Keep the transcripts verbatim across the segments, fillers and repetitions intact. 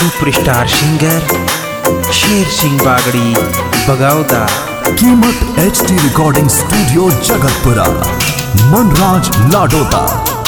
Superstar singer Sher Singh Bagdi Bagoda. कीमत H D recording studio Jagatpura, Manraj Ladota.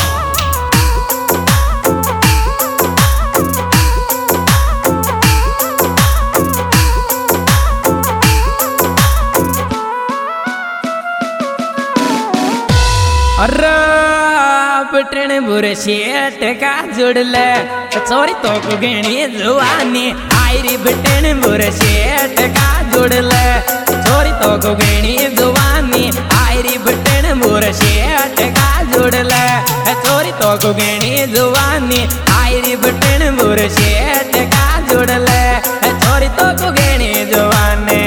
अरे बटन बुरे शेट का जुड़ ले चोरी तो को गणी जुआनी आई रे। बटन बुरे शेट का जुड़ ले चोरी तो को गणी जुआनी आई रे। बटन बुरे शेट का जुड़ ले चोरी तो को गणी जुआनी आई रे। बटन बुरे शेट का जुड़ ले चोरी तो को गणी जुआनी।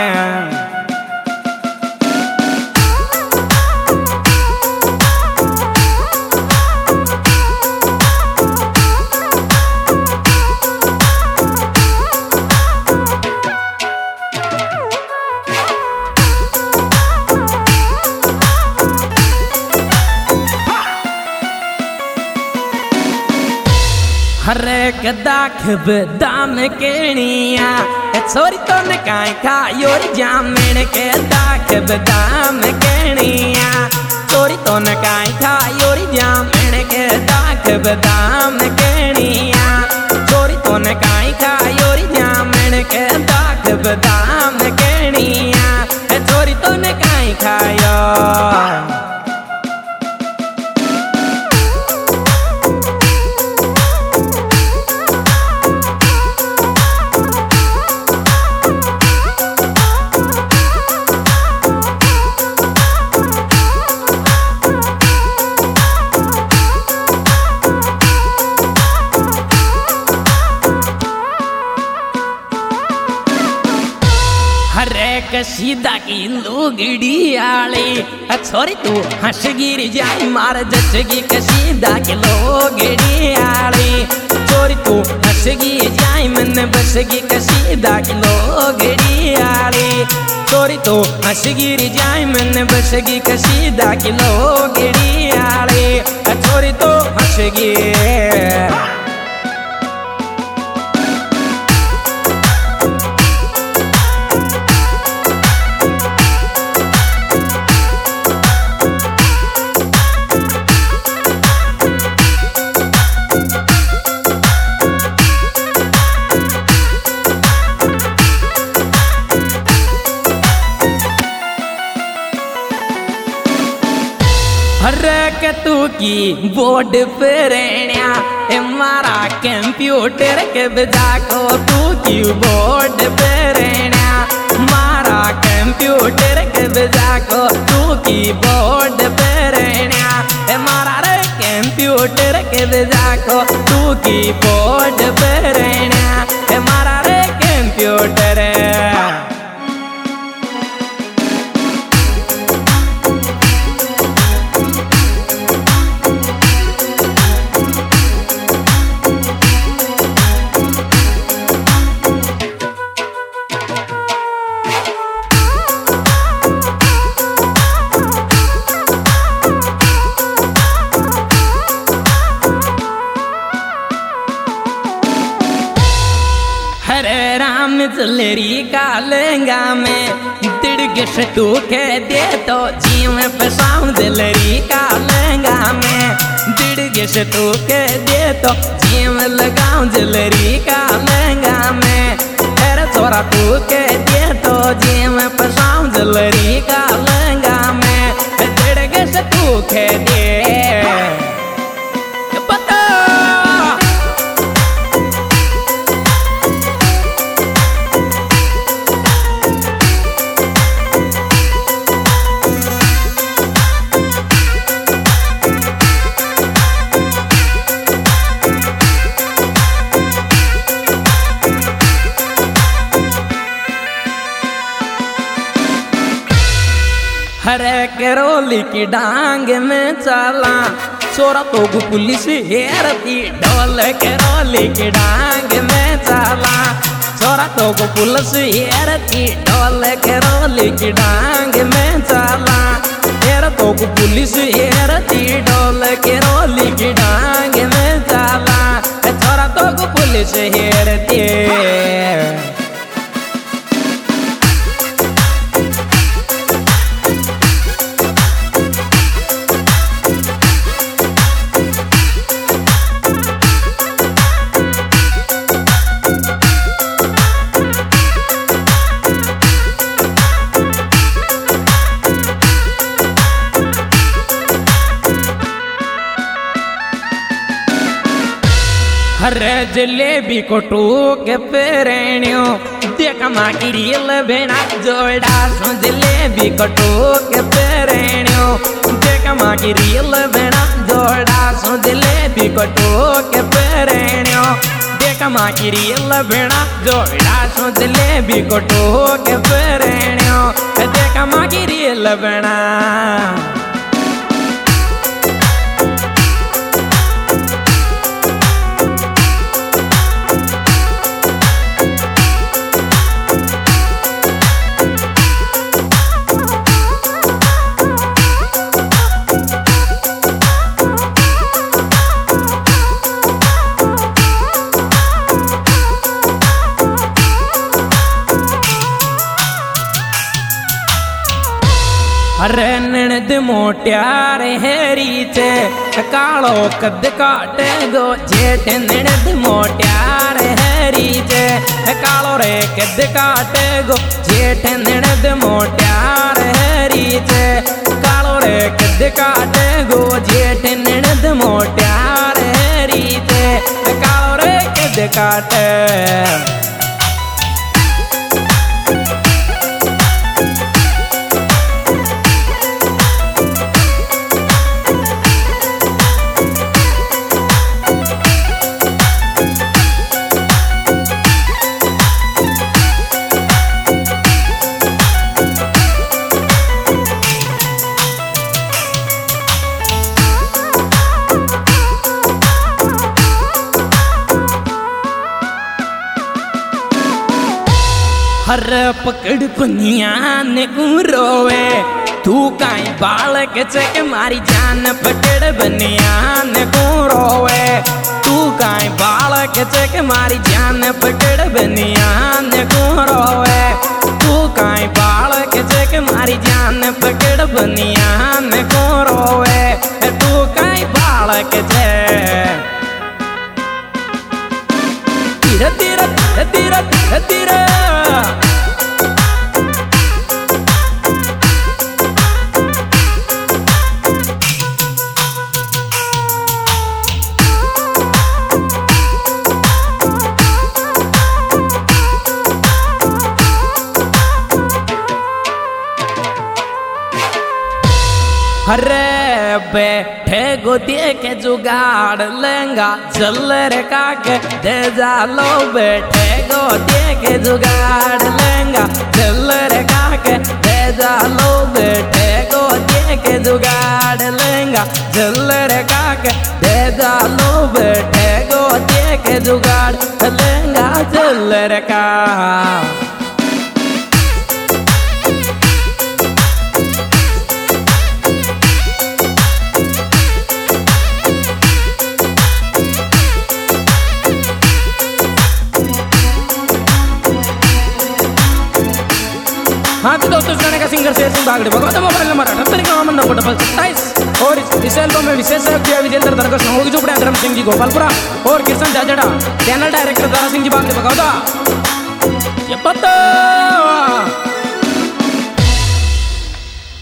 हरे दाख बदाम केणिया छोरी तो न काई खायो जामन के दाख बदाम केणिया छोरी तो न काई खायो जामन के दाख बदाम केणिया छोरी तो न काई खायो जामन के दाख बदाम केणिया छोरी तो न काई खायो। सीधा की लुगड़ी आली छोरी तू हंस गिर जाई मार जचगी कसीदा की लुगड़ी आली छोरी तू हंस गिर जाई मन बसगी कसीदा की लुगड़ी आली छोरी तू हंस गिर जाई मन बसगी कसीदा की लुगड़ी आली छोरी तू हंस गिर। हरे तू की बोर्ड पे रहना मारा कंप्यूटर के बजा को तू की बोर्ड पे रहना मारा कंप्यूटर के बजा को तू की बोर्ड पे रहना मारा रे कंप्यूटर के बजा को तू की बोर्ड पे रहना मारा रे कंप्यूटर। चलेरी का लहंगा में दिड़गे टू के दे तो जीव पसाऊं दिलरी का लहंगा में दिड़गे टू के दे तो जीव लगाऊं दिलरी का लहंगा में तेरा छोरा तू के दे तो जीव पसाऊं दिलरी का लहंगा में दिड़गे टू के दे। हरे करोली की डांग में चला छोरा तो पुलिस हेरती ढोल करोली की डांग में चला छोरा तो पुलिस हेरती ढोल करोली की डांग में चला तेरा तो पुलिस हेरती ढोल करोली की डांग में चला छोरा तो पुलिस हेरती हरे जलेबी को टूक पेरेण्यो देख माँ की रील बेना जोड़ा सो जलेबी को टूक पेरेण्यो देख माँ की रील बेना जोड़ा सो जलेबी को टूक पेरेण्यो देख माँ की रील बेना जोड़ा सो जलेबी को टूक पेरेण्यो देख माँ की रील बेना अरे ननद मोट्यार हेरी चे कालो कद काटे गो जेठ ननद मोट्यार हेरी चे कालो रे कद काटे गो जेठ ननद मोट्यार हेरी चे कालो रे कद काटे गो जेठ ननद मोट्यार हेरी चे कालो रे कद काटे हर पकड़ पनिया ने रोवे तू काई बालक चक मारी जान पकड़ बनिया ने रोवे तू काई बालक चक मारी जान पकड़ बनिया ने रोवे तू काई बालक चक मारी जान पकड़ बनिया ने रोवे तू काई बालक चे तीर तीर तीर तीर तीर हरे बैठे गो देखे जुगाड़ लेंगा जल्लर काके दे जालो बैठे गो देखे जुगाड़ लेंगा जल्लर काके दे जालो बैठे गो देखे जुगाड़ लेंगा जल्लर काके दे जालो बैठे गो देखे जुगाड़ लेंगा जल्लर का हाँ तो दोस्तों, इस गाने का singer Sher Singh Bagdi Bhagwat mobile number अठहत्तर इक्यावन नब्बे डबल सत्ताईस और इस एल्बम में विशेष सहयोग किया विजेंद्र दरगस होगी चोपड़ा धर्म सिंह जी गोपालपुरा और किशन जाजड़ा चैनल डायरेक्टर दारा सिंह जी बागड़ी भगवता ये पता